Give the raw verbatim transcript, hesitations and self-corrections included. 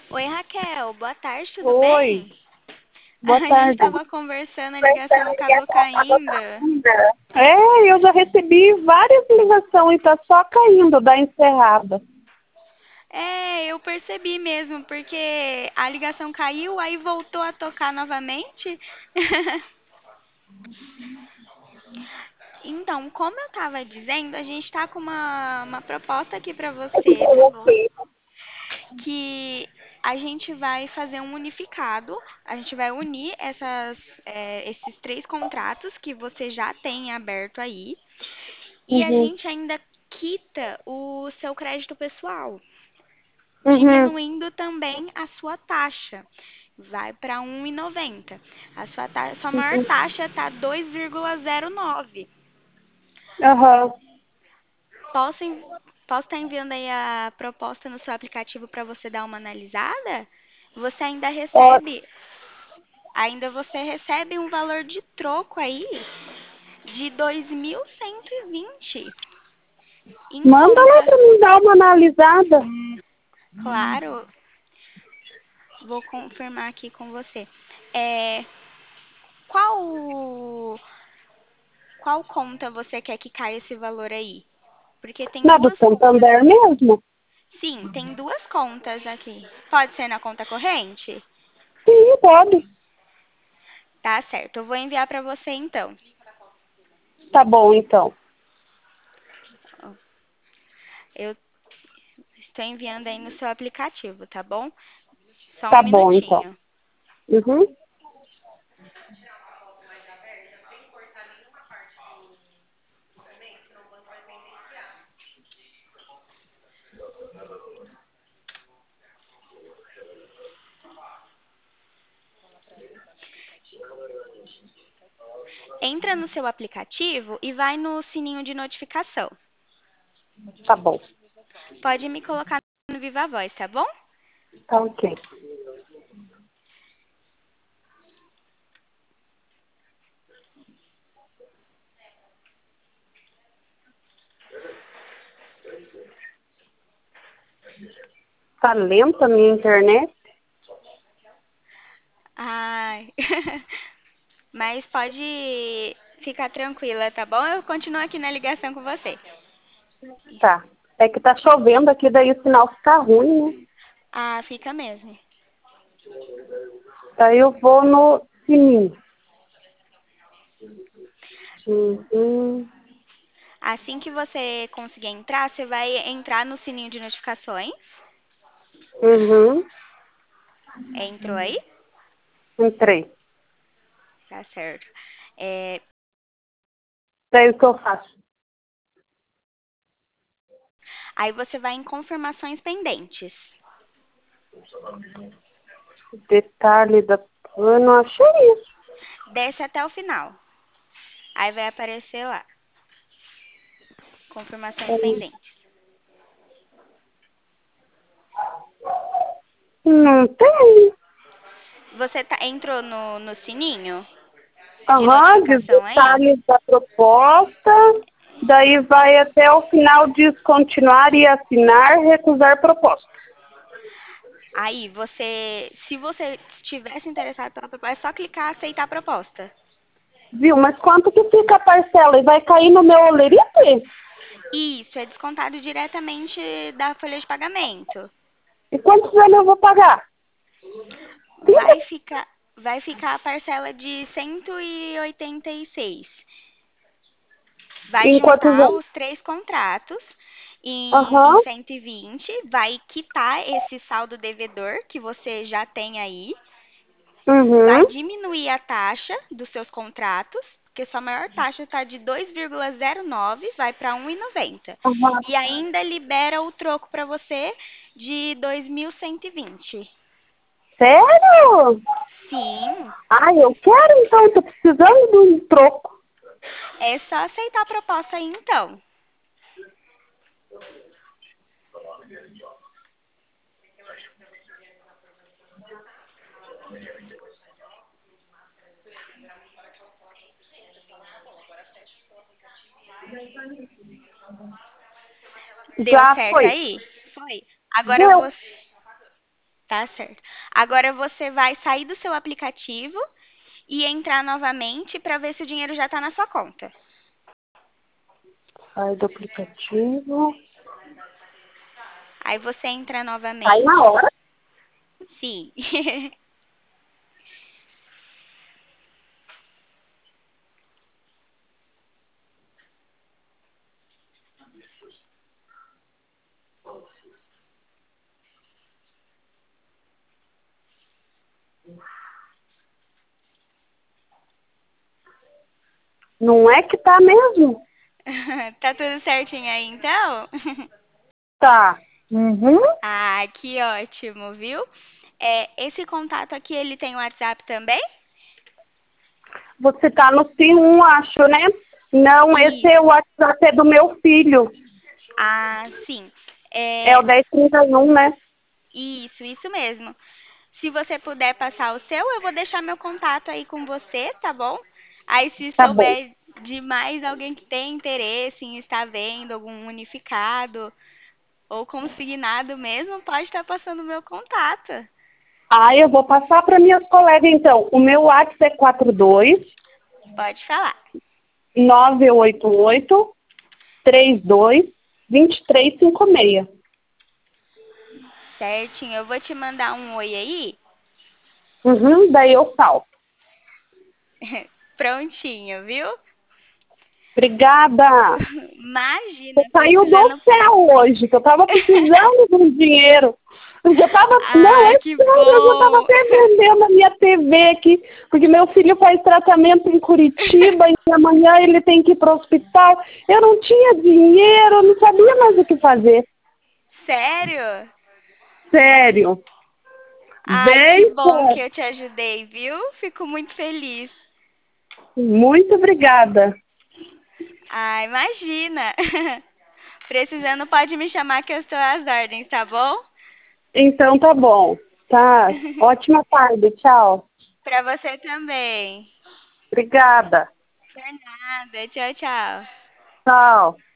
Oi, Raquel, boa tarde, tudo Oi, bem? boa A gente tarde. estava conversando, a ligação acabou caindo. É, eu já recebi várias ligações e tá só caindo da encerrada. É, eu percebi mesmo, porque a ligação caiu, aí voltou a tocar novamente. Então, como eu estava dizendo, a gente está com uma, uma proposta aqui para você, tá bom? Que a gente vai fazer um unificado, a gente vai unir essas, é, esses três contratos que você já tem aberto aí. E a Uhum, gente ainda quita o seu crédito pessoal, uhum, diminuindo também a sua taxa. Vai para um e noventa. A sua, ta- sua maior uhum, taxa está dois vírgula zero nove. aham. Posso, en- posso estar enviando aí a proposta no seu aplicativo para você dar uma analisada? Você ainda Ó, recebe, ainda você recebe um valor de troco aí de dois mil cento e vinte em manda lá conta. pra mim dar uma analisada. Claro, vou confirmar aqui com você. É, qual qual conta você quer que caia esse valor aí? Porque tem Na do duas, co- Santander mesmo? sim, tem duas contas aqui. Pode ser na conta corrente? Sim, pode. Tá certo. Eu vou enviar para você então. Tá bom, então. Eu estou enviando aí no seu aplicativo, tá bom? Só um Tá bom, então. minutinho. Uhum. Entra no seu aplicativo e vai no sininho de notificação. Tá bom. Pode me colocar no Viva Voz, tá bom? Tá ok. Tá lenta a minha internet? Ai. Mas pode ficar tranquila, tá bom? Eu continuo aqui na ligação com você. Tá. É que tá chovendo aqui, daí o sinal fica ruim, né? Ah, fica mesmo. Daí eu vou no sininho. Uhum. Assim que você conseguir entrar, você vai entrar no sininho de notificações. Uhum. Entrou aí? Entrei. Tá certo. É, Daí o que eu faço? aí você vai em confirmações pendentes. Detalhe da... Eu não achei isso. Desce até o final. Aí vai aparecer lá. Confirmações pendentes. Não tem. Você tá, entrou no, no sininho de Aham, diz notificação aí? detalhes da proposta. Daí vai até o final, diz continuar e assinar, recusar proposta. Aí você, se você estivesse interessado pela proposta, é só clicar aceitar a proposta. Viu? Mas quanto que fica a parcela? E vai cair no meu olerite? Isso, é descontado diretamente da folha de pagamento. E quantos anos eu vou pagar? Trinta? Vai ficar, vai ficar a parcela de cento e e oitenta e seis. Vai Em quantos juntar anos? os três contratos em, em Aham. cento e vinte, vai quitar esse saldo devedor que você já tem aí, vai Uhum. diminuir a taxa dos seus contratos, porque sua maior taxa está de dois vírgula zero nove, vai para um e noventa. Aham. E ainda libera o troco para você de dois mil cento e vinte. Sério? Sim, Ai, eu quero então, eu tô precisando de um troco. é só aceitar a proposta aí então. Deu Já certo foi. aí? Foi. Agora Deu. você. Tá certo. Agora você vai sair do seu aplicativo e entrar novamente para ver se o dinheiro já está na sua conta. Sai do aplicativo. Aí você entra Sai na novamente. hora. Sim. Não é que tá mesmo? Tá tudo certinho aí, então? Tá. Uhum. Ah, que ótimo, viu? É, esse contato aqui, ele tem WhatsApp também? Você tá no C um, acho, né? Não, esse é o Isso. WhatsApp é do meu filho. Ah, sim. É o É, dez trinta e um, né? isso, isso mesmo. Se você puder passar o seu, eu vou deixar meu contato aí com você, tá bom? Aí se Tá bom. souber de mais alguém que tem interesse em estar vendo algum unificado ou consignado mesmo, pode estar passando o meu contato. Ah, eu vou passar para minhas colegas, então. O meu WhatsApp é quatro dois Pode falar. nove oito oito três dois dois três cinco seis. Certinho, eu vou te mandar um oi aí. Uhum, daí eu salvo. Prontinho, viu? Obrigada. Você Imagina, saiu do precisando. céu hoje, que eu tava precisando de um dinheiro. Eu tava, não, Ah, é que sério, eu tava bom! até vendendo a minha T V aqui, porque meu filho faz tratamento em Curitiba e amanhã ele tem que ir para o hospital. Eu não tinha dinheiro, eu não sabia mais o que fazer. Sério? Sério. Ai, que Bem, bom que sério. eu te ajudei, viu? Fico muito feliz. Muito obrigada. Ah, imagina! Precisando, pode me chamar que eu estou às ordens, tá bom? Então tá bom. Tá. Ótima tarde. Tchau. Pra você também. Obrigada. Por nada. Tchau, tchau. Tchau.